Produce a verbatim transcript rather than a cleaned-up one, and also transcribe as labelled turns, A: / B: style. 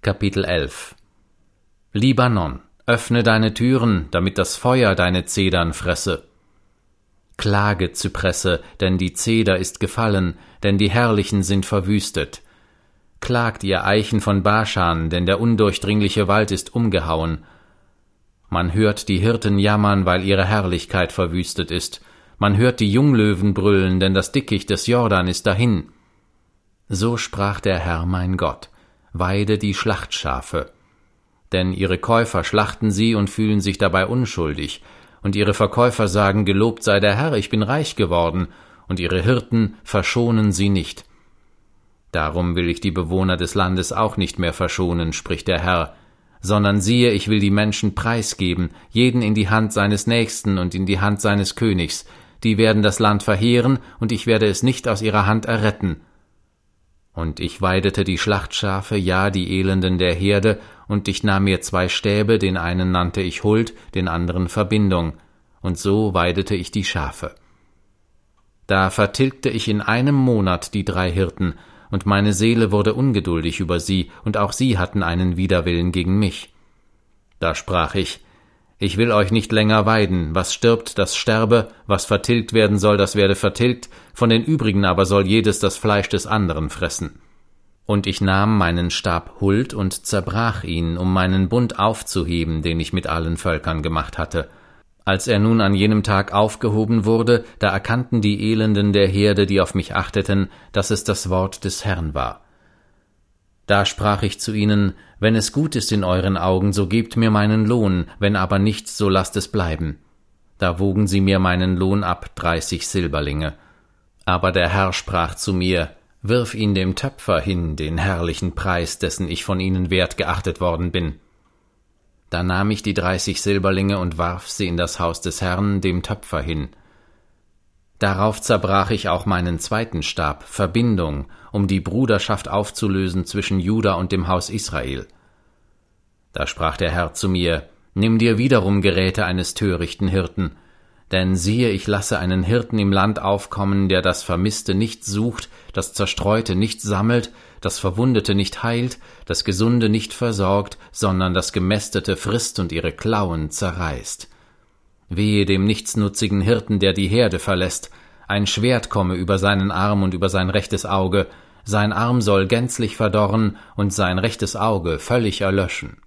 A: Kapitel elf. Libanon, öffne deine Türen, damit das Feuer deine Zedern fresse. Klage, Zypresse, denn die Zeder ist gefallen, denn die Herrlichen sind verwüstet. Klagt, ihr Eichen von Baschan, denn der undurchdringliche Wald ist umgehauen. Man hört die Hirten jammern, weil ihre Herrlichkeit verwüstet ist. Man hört die Junglöwen brüllen, denn das Dickicht des Jordan ist dahin. So sprach der Herr mein Gott: Weide die Schlachtschafe. Denn ihre Käufer schlachten sie und fühlen sich dabei unschuldig, und ihre Verkäufer sagen: Gelobt sei der Herr, ich bin reich geworden, und ihre Hirten verschonen sie nicht. Darum will ich die Bewohner des Landes auch nicht mehr verschonen, spricht der Herr, sondern siehe, ich will die Menschen preisgeben, jeden in die Hand seines Nächsten und in die Hand seines Königs. Die werden das Land verheeren, und ich werde es nicht aus ihrer Hand erretten. Und ich weidete die Schlachtschafe, ja, die Elenden der Herde, und ich nahm mir zwei Stäbe, den einen nannte ich Huld, den anderen Verbindung, und so weidete ich die Schafe. Da vertilgte ich in einem Monat die drei Hirten, und meine Seele wurde ungeduldig über sie, und auch sie hatten einen Widerwillen gegen mich. Da sprach ich: Ich will euch nicht länger weiden, was stirbt, das sterbe, was vertilgt werden soll, das werde vertilgt, von den übrigen aber soll jedes das Fleisch des anderen fressen. Und ich nahm meinen Stab Huld und zerbrach ihn, um meinen Bund aufzuheben, den ich mit allen Völkern gemacht hatte. Als er nun an jenem Tag aufgehoben wurde, da erkannten die Elenden der Herde, die auf mich achteten, dass es das Wort des Herrn war. Da sprach ich zu ihnen: Wenn es gut ist in euren Augen, so gebt mir meinen Lohn, wenn aber nicht, so lasst es bleiben. Da wogen sie mir meinen Lohn ab, dreißig Silberlinge. Aber der Herr sprach zu mir: Wirf ihn dem Töpfer hin, den herrlichen Preis, dessen ich von ihnen wert geachtet worden bin. Da nahm ich die dreißig Silberlinge und warf sie in das Haus des Herrn, dem Töpfer hin. Darauf zerbrach ich auch meinen zweiten Stab, Verbindung, um die Bruderschaft aufzulösen zwischen Juda und dem Haus Israel. Da sprach der Herr zu mir: Nimm dir wiederum Geräte eines törichten Hirten, denn siehe, ich lasse einen Hirten im Land aufkommen, der das Vermisste nicht sucht, das Zerstreute nicht sammelt, das Verwundete nicht heilt, das Gesunde nicht versorgt, sondern das Gemästete frisst und ihre Klauen zerreißt. Wehe dem nichtsnutzigen Hirten, der die Herde verlässt. Ein Schwert komme über seinen Arm und über sein rechtes Auge, sein Arm soll gänzlich verdorren und sein rechtes Auge völlig erlöschen.